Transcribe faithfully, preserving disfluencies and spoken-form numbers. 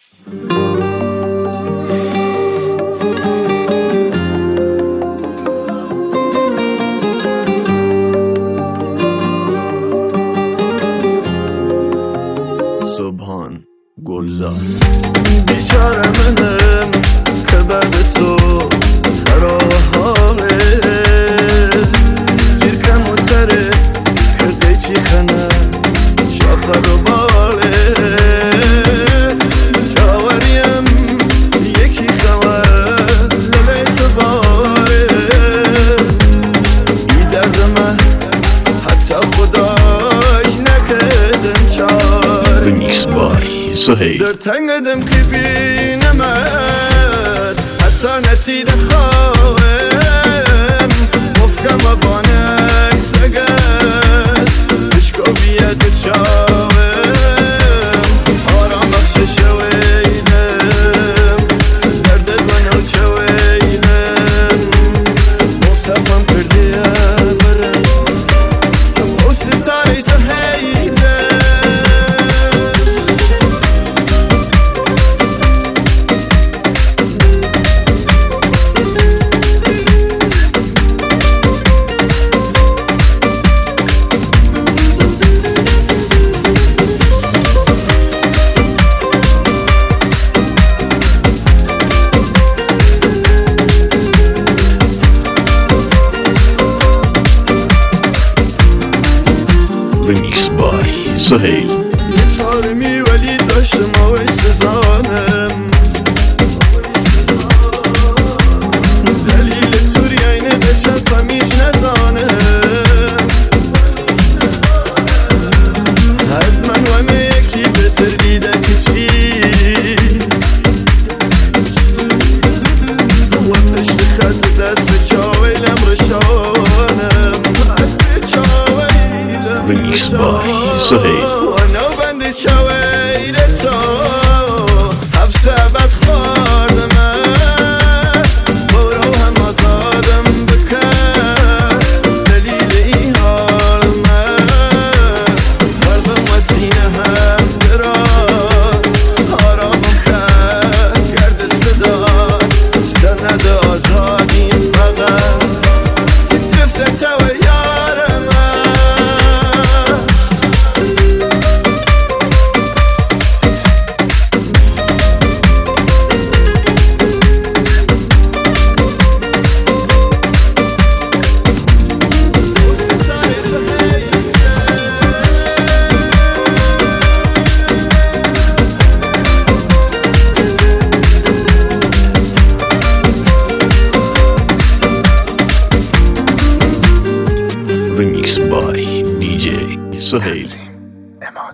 سبحان گلزار. بیچاره منم که بعد تو خراب حاله جیر کمتره که قیچی خنه شاقه رو باله جاوریم یکی خواه لبه تو باره بی درد من حتی خداش نکردن چاره. Remix by سهیل. در تنگدم که بینمت حتی نتیده خواهم مفکم بانک سگت بشکو بیاد چاوم آرام بخش شویدم دردت منو چویدم مصطفم کردی برس او ستاره سهیلم. Remix by سهیل. یه تارمی ولی داشتم آوی سزانم دلیل توری اینه به چند سامیش نزانم حتما و همه یکی بهتر دیده که چی و پشت خط دست به چاویلم رشانم از چاویلم Remix by سهیل. نو بند چاویل تو حبس بد خوردم برو هم آزادم بکن دلیل این حال من قلبم و سینه هم درات آرامم کن گرد صدا سر نده آزادیم فقط جفت چاوی یارم. Remix by دی جی سهیل.